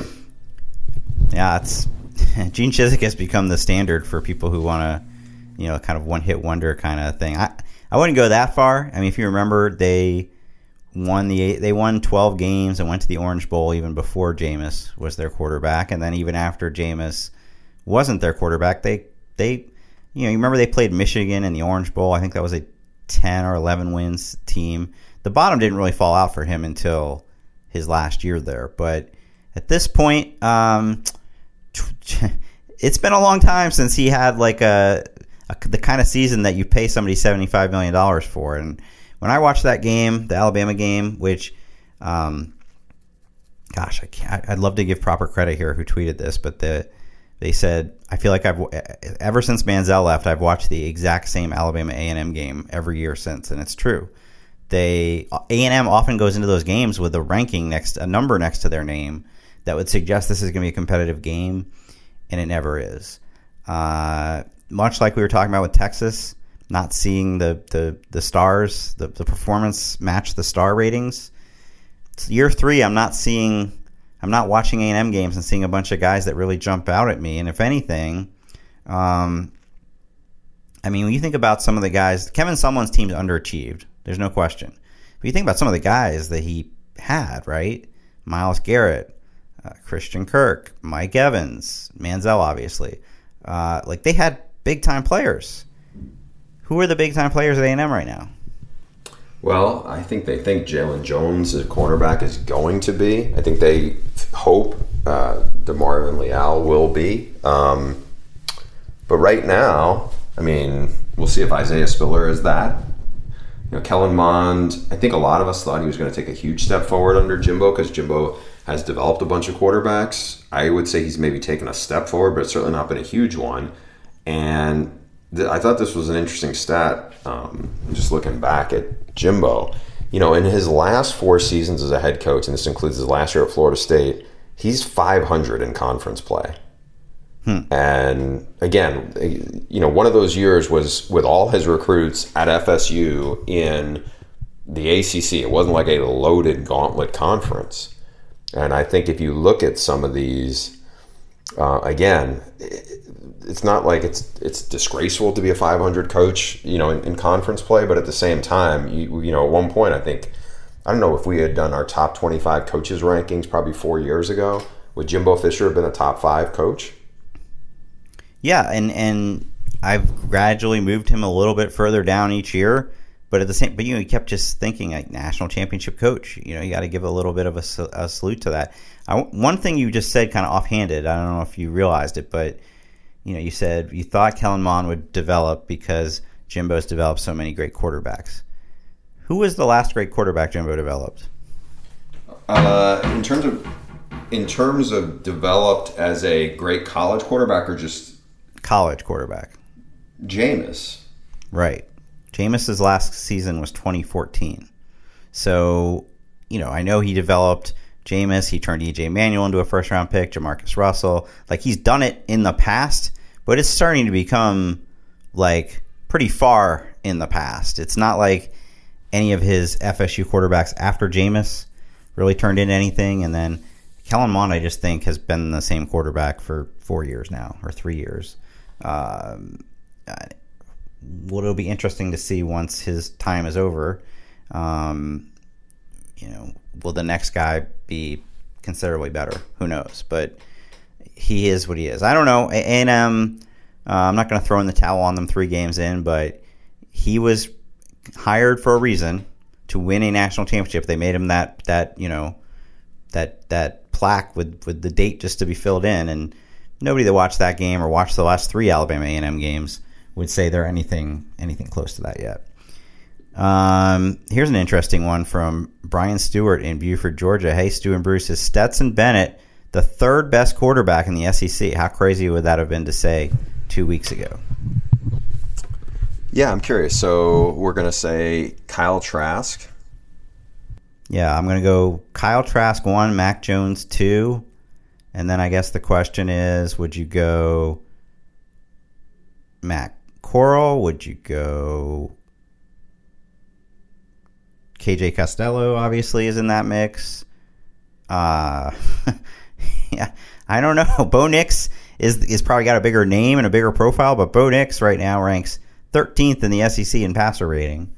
Yeah, it's Gene Chizik has become the standard for people who want to, you know, kind of one-hit wonder kind of thing. I, I wouldn't go that far. I mean, if you remember, they won the they won twelve games and went to the Orange Bowl even before Jameis was their quarterback, and then even after Jameis wasn't their quarterback, they they you know, you remember they played Michigan in the Orange Bowl. I think that was a ten or eleven wins team. The bottom didn't really fall out for him until his last year there, but at this point, um, it's been a long time since he had like a, a the kind of season that you pay somebody seventy-five million dollars for. And when I watched that game, the Alabama game, which, um, gosh, I can't, I'd love to give proper credit here who tweeted this, but the they said, I feel like I've ever since Manziel left, I've watched the exact same Alabama A and M game every year since, and it's true. They A and M often goes into those games with a ranking next, a number next to their name that would suggest this is going to be a competitive game, and it never is. Uh, much like we were talking about with Texas, not seeing the the, the stars, the, the performance match the star ratings. It's year three, I'm not seeing, I'm not watching A and M games and seeing a bunch of guys that really jump out at me. And if anything, um, I mean, when you think about some of the guys, Kevin Sumlin's team's underachieved. There's no question. But you think about some of the guys that he had, right? Myles Garrett, uh, Christian Kirk, Mike Evans, Manziel, obviously. Uh, like, they had big-time players. Who are the big-time players at A and M right now? Well, I think they think Jalen Jones, as cornerback, is going to be. I think they hope uh, DeMarvin Leal will be. Um, but right now, I mean, we'll see if Isaiah Spiller is that. You know, Kellen Mond, I think a lot of us thought he was going to take a huge step forward under Jimbo because Jimbo has developed a bunch of quarterbacks. I would say he's maybe taken a step forward, but it's certainly not been a huge one. And th- I thought this was an interesting stat, um, just looking back at Jimbo. You know, in his last four seasons as a head coach, and this includes his last year at Florida State, he's five hundred in conference play. Hmm. And again, you know, one of those years was with all his recruits at F S U in the A C C. It wasn't like a loaded gauntlet conference. And I think if you look at some of these, uh, again, it's not like it's it's disgraceful to be a five hundred coach, you know, in, in conference play. But at the same time, you, you know, at one point, I think, I don't know if we had done our top twenty-five coaches rankings probably four years ago. Would Jimbo Fisher have been a top five coach? Yeah, and, and I've gradually moved him a little bit further down each year. But at the same, but you know, he kept just thinking like national championship coach. You know, you got to give a little bit of a, a salute to that. I, one thing you just said, kind of offhanded. I don't know if you realized it, but you know, you said you thought Kellen Mond would develop because Jimbo's developed so many great quarterbacks. Who was the last great quarterback Jimbo developed? Uh, in terms of in terms of developed as a great college quarterback, or just college quarterback? Jameis. Right. Jameis's last season was twenty fourteen. So, you know, I know he developed Jameis. He turned E J Manuel into a first-round pick, Jamarcus Russell. Like, he's done it in the past, but it's starting to become, like, pretty far in the past. It's not like any of his F S U quarterbacks after Jameis really turned into anything. And then Kellen Mond, I just think, has been the same quarterback for four years now, or three years. Um, Well, it'll be interesting to see once his time is over. Um, you know, will the next guy be considerably better? Who knows? But he is what he is. I don't know. A and M, uh, I'm not going to throw in the towel on them three games in, but he was hired for a reason, to win a national championship. They made him that that you know that that plaque with with the date just to be filled in, and nobody that watched that game or watched the last three Alabama A and M games would say they're anything anything close to that yet. Um, here's an interesting one from Brian Stewart in Buford, Georgia. Hey, Stu and Bruce, is Stetson Bennett the third best quarterback in the S E C? How crazy would that have been to say two weeks ago? Yeah, I'm curious. So we're going to say Kyle Trask. Yeah, I'm going to go Kyle Trask one, Mac Jones two. And then I guess the question is, would you go Matt Corral? Would you go K J Costello? Obviously is in that mix. Uh, yeah, I don't know. Bo Nix is is probably got a bigger name and a bigger profile, but Bo Nix right now ranks thirteenth in the S E C in passer rating.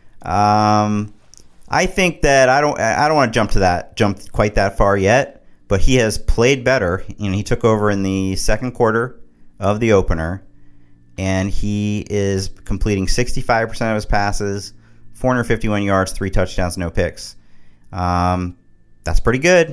Um, I think that I don't I don't want to jump to that jump quite that far yet, but he has played better. You know, he took over in the second quarter of the opener, and he is completing sixty-five percent of his passes, four hundred fifty-one yards, three touchdowns, no picks. Um, that's pretty good.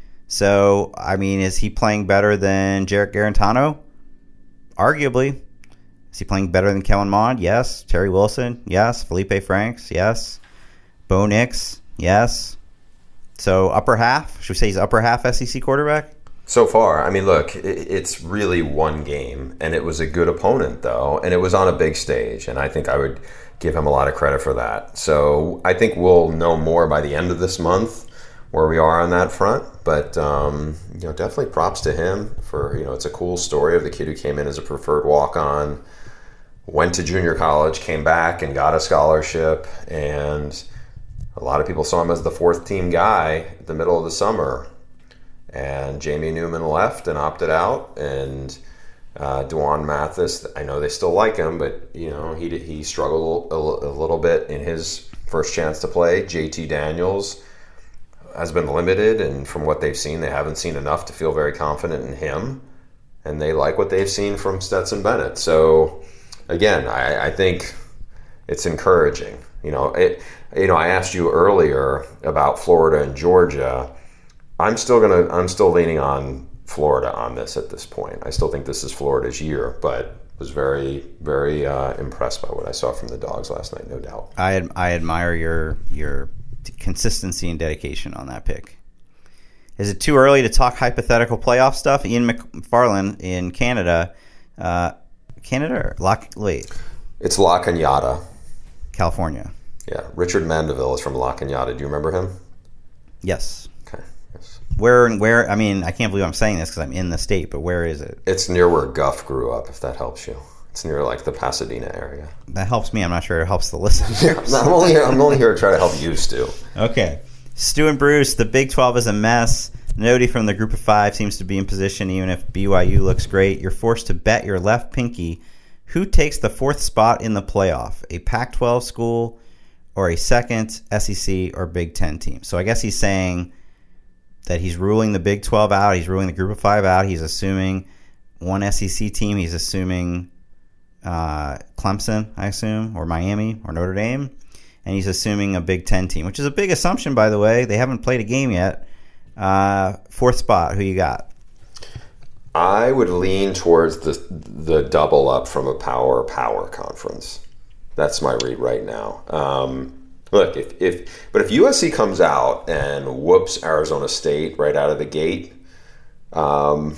So, I mean, is he playing better than Jarrett Garantano? Arguably. Is he playing better than Kellen Mond? Yes. Terry Wilson? Yes. Felipe Franks? Yes. Bo Nix? Yes. So, upper half? Should we say he's upper half S E C quarterback? So far, I mean, look, it's really one game, and it was a good opponent, though, and it was on a big stage, and I think I would give him a lot of credit for that. So I think we'll know more by the end of this month where we are on that front, but um, you know, definitely props to him for, you know, it's a cool story of the kid who came in as a preferred walk-on, went to junior college, came back and got a scholarship, and a lot of people saw him as the fourth-team guy at the middle of the summer. And Jamie Newman left and opted out, and uh, Dwan Mathis, I know they still like him, but you know he he struggled a, a little bit in his first chance to play. J T Daniels has been limited, and from what they've seen, they haven't seen enough to feel very confident in him, and they like what they've seen from Stetson Bennett. So again, I, I think it's encouraging. You know, it. You know, I asked you earlier about Florida and Georgia. I'm still gonna. I'm still leaning on Florida on this at this point. I still think this is Florida's year, but was very, very uh, impressed by what I saw from the Dogs last night, no doubt. I I admire your your consistency and dedication on that pick. Is it too early to talk hypothetical playoff stuff? Ian McFarland in Canada, uh, Canada or Lock? Wait, it's La Cañada, California. Yeah, Richard Mandeville is from La Cañada. Do you remember him? Yes. Okay. Where where? I mean, I can't believe I'm saying this because I'm in the state, but where is it? It's near where Guff grew up, if that helps you. It's near like the Pasadena area. That helps me. I'm not sure it helps the listeners. Yeah, no, I'm only here, I'm only here to try to help you, Stu. Okay. Stu and Bruce, the Big twelve is a mess. Nobody from the group of five seems to be in position, even if B Y U looks great. You're forced to bet your left pinky who takes the fourth spot in the playoff, a Pac twelve school or a second S E C or Big Ten team. So I guess he's saying that he's ruling the Big twelve out. He's ruling the group of five out. He's assuming one S E C team. He's assuming uh, Clemson, I assume, or Miami or Notre Dame. And he's assuming a Big Ten team, which is a big assumption, by the way. They haven't played a game yet. Uh, fourth spot, who you got? I would lean towards the the double up from a power power conference. That's my read right now. Um, look, if, if but if U S C comes out and whoops Arizona State right out of the gate, um,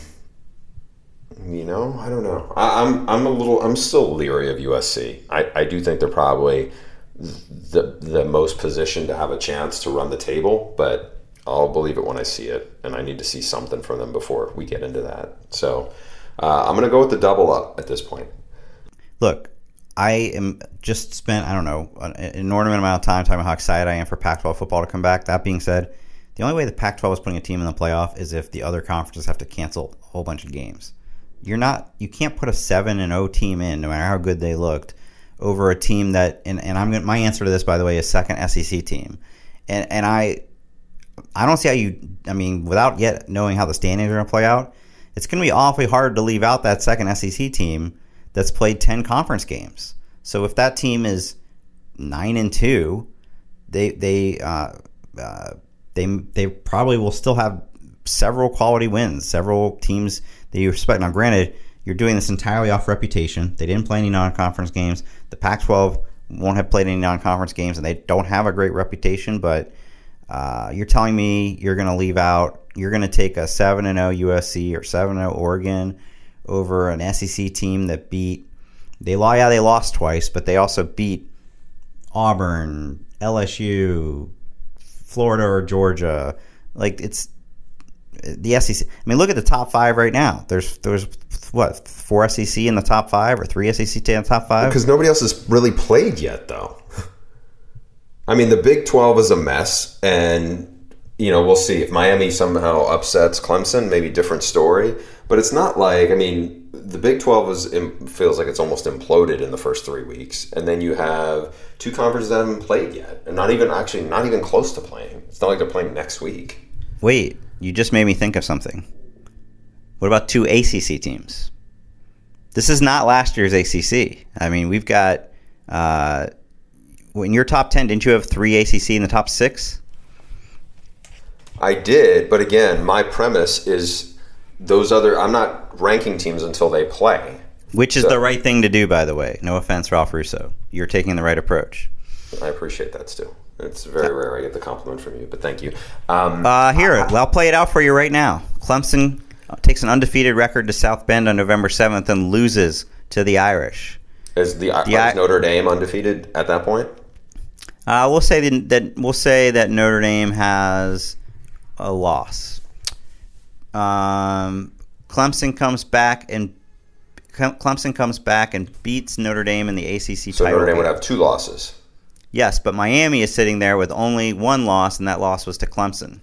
you know, I don't know. I, I'm I'm a little I'm still leery of U S C. I, I do think they're probably the the most positioned to have a chance to run the table, but I'll believe it when I see it, and I need to see something from them before we get into that. So uh, I'm going to go with the double up at this point. Look, I am just spent, I don't know, an inordinate amount of time talking about how excited I am for Pac twelve football to come back. That being said, the only way the Pac twelve is putting a team in the playoff is if the other conferences have to cancel a whole bunch of games. You're not, you can't put a seven and oh team in, no matter how good they looked, over a team that, and, and I'm my answer to this, by the way, is second S E C team. And and I... I don't see how you, I mean, without yet knowing how the standings are going to play out, it's going to be awfully hard to leave out that second S E C team that's played ten conference games. So if that team is nine and two, they they uh, uh, they they probably will still have several quality wins, several teams that you respect. Now, granted, you're doing this entirely off reputation. They didn't play any non-conference games. The Pac twelve won't have played any non-conference games, and they don't have a great reputation, but Uh, you're telling me you're going to leave out, you're going to take a seven and oh U S C or seven and oh Oregon over an S E C team that beat, they yeah, they lost twice, but they also beat Auburn, L S U, Florida or Georgia. Like, it's the S E C. I mean, look at the top five right now. There's, there's what, four S E C in the top five or three S E C in the top five? Because nobody else has really played yet, though. I mean, the Big twelve is a mess, and, you know, we'll see. If Miami somehow upsets Clemson, maybe different story. But it's not like, I mean, the Big twelve is feels like it's almost imploded in the first three weeks. And then you have two conferences that haven't played yet, and not even, actually, not even close to playing. It's not like they're playing next week. Wait, you just made me think of something. What about two A C C teams? This is not last year's A C C. I mean, we've got... Uh, in your top ten, didn't you have three A C C in the top six? I did, but again, my premise is those other... I'm not ranking teams until they play. Which is so, the right thing to do, by the way. No offense, Ralph Russo. You're taking the right approach. I appreciate that, Stu. It's very rare I get the compliment from you, but thank you. Um, uh, here, I, I'll play it out for you right now. Clemson takes an undefeated record to South Bend on November seventh and loses to the Irish. Is the, the is Notre Dame undefeated at that point? Uh, we'll say that, that we'll say that Notre Dame has a loss. Um, Clemson comes back and Clemson comes back and beats Notre Dame in the A C C so title. So Notre Dame game. would have two losses. Yes, but Miami is sitting there with only one loss, and that loss was to Clemson.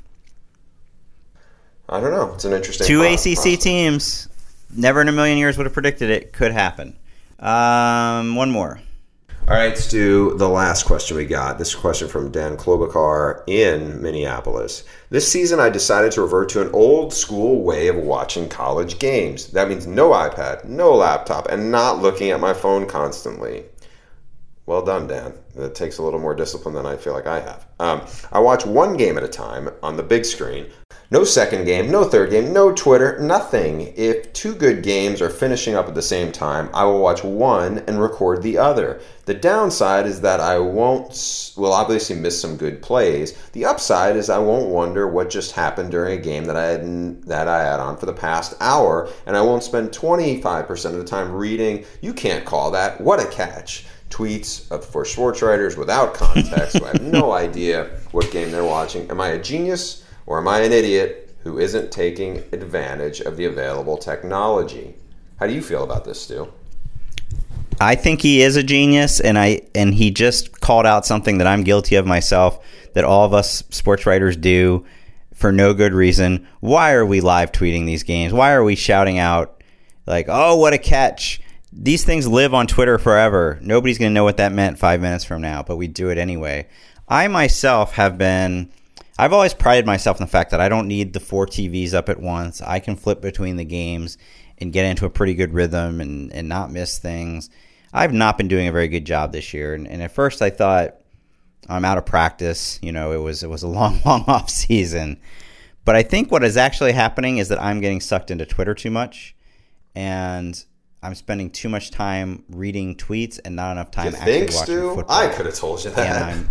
I don't know. It's an interesting two process. A C C teams. Never in a million years would have predicted it. Could happen. Um, one more. All right, Stu, the last question we got. This question from Dan Klobuchar in Minneapolis. This season, I decided to revert to an old school way of watching college games. That means no iPad, no laptop, and not looking at my phone constantly. Well done, Dan. That takes a little more discipline than I feel like I have. Um, I watch one game at a time on the big screen. No second game, no third game, no Twitter, nothing. If two good games are finishing up at the same time, I will watch one and record the other. The downside is that I won't, will obviously miss some good plays. The upside is I won't wonder what just happened during a game that I had, that I had on for the past hour, and I won't spend twenty-five percent of the time reading, "You can't call that, what a catch," tweets of, for sports writers without context who have no idea what game they're watching. Am I a genius? Or am I an idiot who isn't taking advantage of the available technology? How do you feel about this, Stu? I think he is a genius, and I and he just called out something that I'm guilty of myself, that all of us sports writers do for no good reason. Why are we live tweeting these games? Why are we shouting out like, oh, what a catch? These things live on Twitter forever. Nobody's going to know what that meant five minutes from now, but we do it anyway. I myself have been, I've always prided myself in the fact that I don't need the four T Vs up at once. I can flip between the games and get into a pretty good rhythm and, and not miss things. I've not been doing a very good job this year. And, and at first I thought, I'm out of practice. You know, it was it was a long, long off season. But I think what is actually happening is that I'm getting sucked into Twitter too much. And I'm spending too much time reading tweets and not enough time you actually think, watching Stu? football. I could have told you that. And I'm,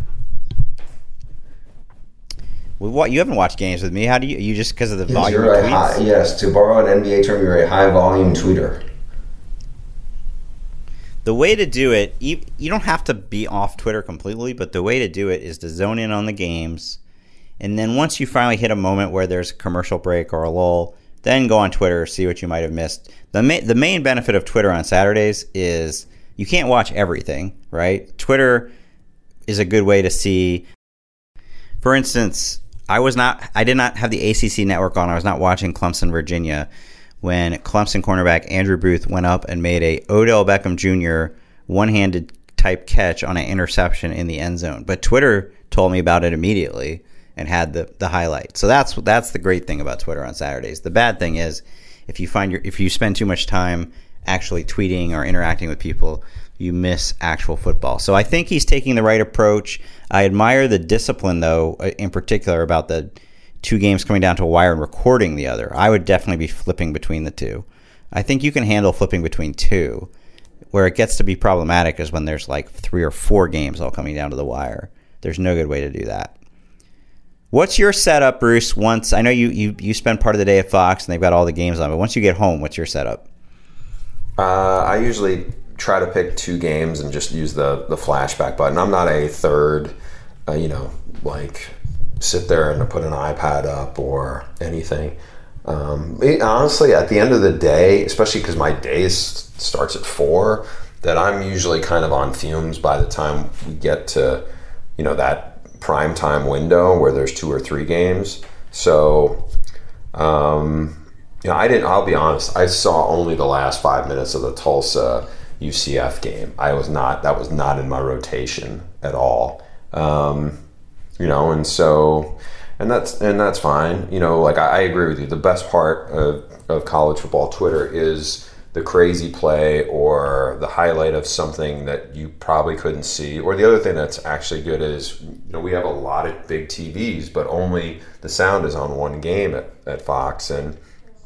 well, what, you haven't watched games with me. How do you? You just because of the Yes, volume you're of a tweets? high, yes, to borrow an N B A term, you're a high volume tweeter. The way to do it, you, you don't have to be off Twitter completely, but the way to do it is to zone in on the games. And then once you finally hit a moment where there's a commercial break or a lull, then go on Twitter, see what you might have missed. The, ma- the main benefit of Twitter on Saturdays is you can't watch everything, right? Twitter is a good way to see. For instance, I was not, I did not have the A C C network on. I was not watching Clemson, Virginia, when Clemson cornerback Andrew Booth went up and made a Odell Beckham Junior one-handed type catch on an interception in the end zone. But Twitter told me about it immediately and had the, the highlight. So that's that's the great thing about Twitter on Saturdays. The bad thing is if you find your if you spend too much time actually tweeting or interacting with people, you miss actual football. So I think he's taking the right approach. I admire the discipline, though, in particular about the two games coming down to a wire and recording the other. I would definitely be flipping between the two. I think you can handle flipping between two. Where it gets to be problematic is when there's like three or four games all coming down to the wire. There's no good way to do that. What's your setup, Bruce? Once I know you, you, you spend part of the day at Fox and they've got all the games on, but once you get home, what's your setup? Uh, I usually try to pick two games and just use the, the flashback button. I'm not a third, uh, you know, like sit there and put an iPad up or anything. Um, it, honestly, at the end of the day, especially because my day starts at four, that I'm usually kind of on fumes by the time we get to, you know, that prime time window where there's two or three games. So, um, you know, I didn't, I'll be honest, I saw only the last five minutes of the Tulsa U C F game. I was not, that was not in my rotation at all. Um, you know, and so, and that's, and that's fine. You know, like I, I agree with you. The best part of, of college football Twitter is the crazy play or the highlight of something that you probably couldn't see. Or the other thing that's actually good is, you know, we have a lot of big T Vs, but only the sound is on one game at, at Fox. And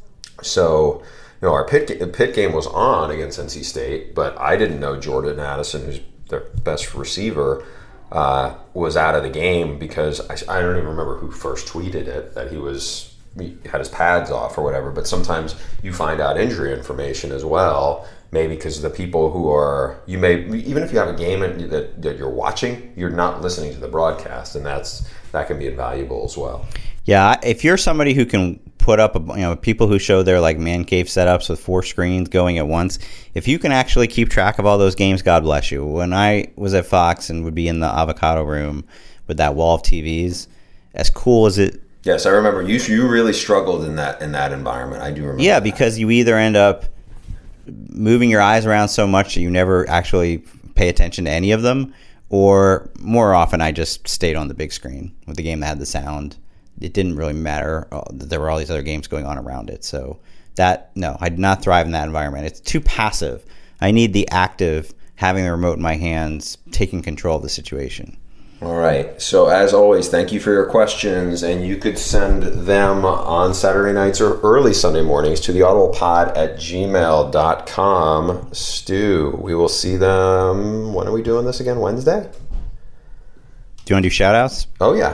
so, you know, our Pitt, Pitt game was on against N C State, but I didn't know Jordan Addison, who's their best receiver, uh, was out of the game because I, I don't even remember who first tweeted it, that he was he had his pads off or whatever. But sometimes you find out injury information as well, maybe because the people who are, you may, even if you have a game that, that you're watching, you're not listening to the broadcast, and that's that can be invaluable as well. Yeah, if you're somebody who can put up, a, you know, people who show their like man cave setups with four screens going at once, if you can actually keep track of all those games, God bless you. When I was at Fox and would be in the avocado room with that wall of T Vs, as cool as it. Yes, I remember you. You really struggled in that in that environment. I do remember. Yeah, that. Because you either end up moving your eyes around so much that you never actually pay attention to any of them, or more often I just stayed on the big screen with the game that had the sound. It didn't really matter that there were all these other games going on around it. So that, no, I did not thrive in that environment. It's too passive. I need the active, having the remote in my hands, taking control of the situation. All right. So as always, thank you for your questions. And you could send them on Saturday nights or early Sunday mornings to the audiblepod at gmail dot com. Stu, we will see them. When are we doing this again? Wednesday? Do you want to do shout-outs? Oh, yeah.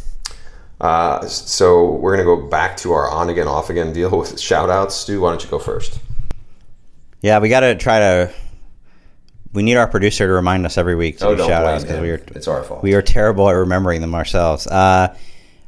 Uh, so we're going to go back to our on-again, off-again deal with shout-outs. Stu, why don't you go first? Yeah, we got to try to... We need our producer to remind us every week to oh, do don't shout-outs blame because we are it's our fault. We are terrible at remembering them ourselves. Uh,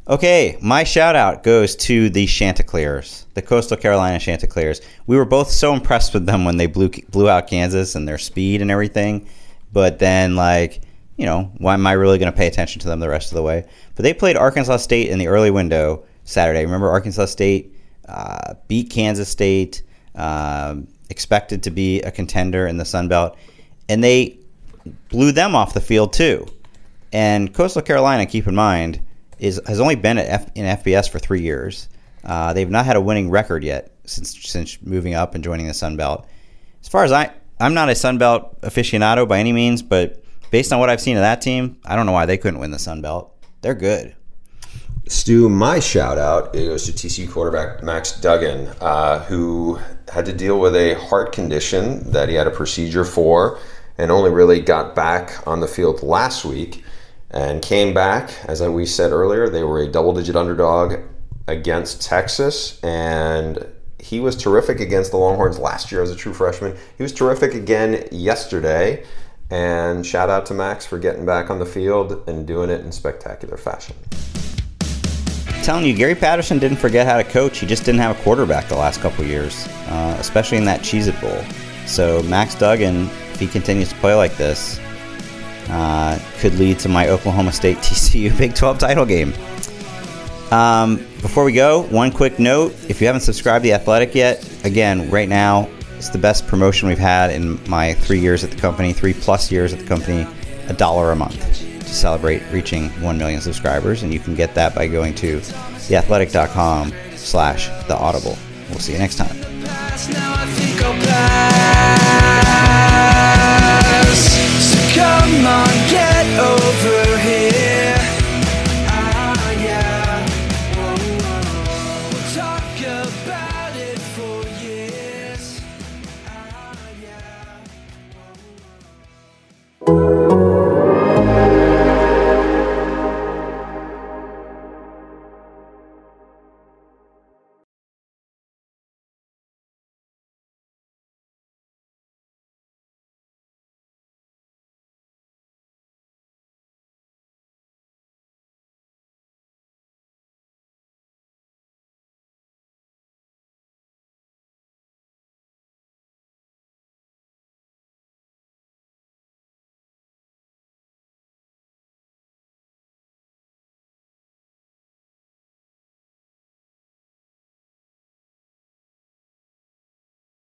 Okay, my shout out goes to the Chanticleers, the Coastal Carolina Chanticleers. We were both so impressed with them when they blew blew out Kansas and their speed and everything. But then, like, you know, why am I really going to pay attention to them the rest of the way? But they played Arkansas State in the early window Saturday. Remember, Arkansas State uh, beat Kansas State, um, expected to be a contender in the Sun Belt, and they blew them off the field too. And Coastal Carolina, keep in mind, is has only been at F, in F B S for three years. Uh, they've not had a winning record yet since since moving up and joining the Sun Belt. As far as I, I'm not a Sun Belt aficionado by any means, but based on what I've seen of that team, I don't know why they couldn't win the Sun Belt. They're good. Stu, my shout out it goes to T C U quarterback Max Duggan, uh, who had to deal with a heart condition that he had a procedure for and only really got back on the field last week. And came back, as we said earlier, they were a double-digit underdog against Texas, and he was terrific against the Longhorns last year as a true freshman. He was terrific again yesterday, and shout out to Max for getting back on the field and doing it in spectacular fashion. I'm telling you, Gary Patterson didn't forget how to coach. He just didn't have a quarterback the last couple of years, uh, especially in that Cheez-It Bowl. So Max Duggan, if he continues to play like this, Uh, could lead to my Oklahoma State T C U Big twelve title game. Um, before we go, one quick note. If you haven't subscribed to The Athletic yet, again, right now, it's the best promotion we've had in my three years at the company, three plus years at the company, a dollar a month to celebrate reaching one million subscribers. And you can get that by going to theathletic.com slash the audible. We'll see you next time.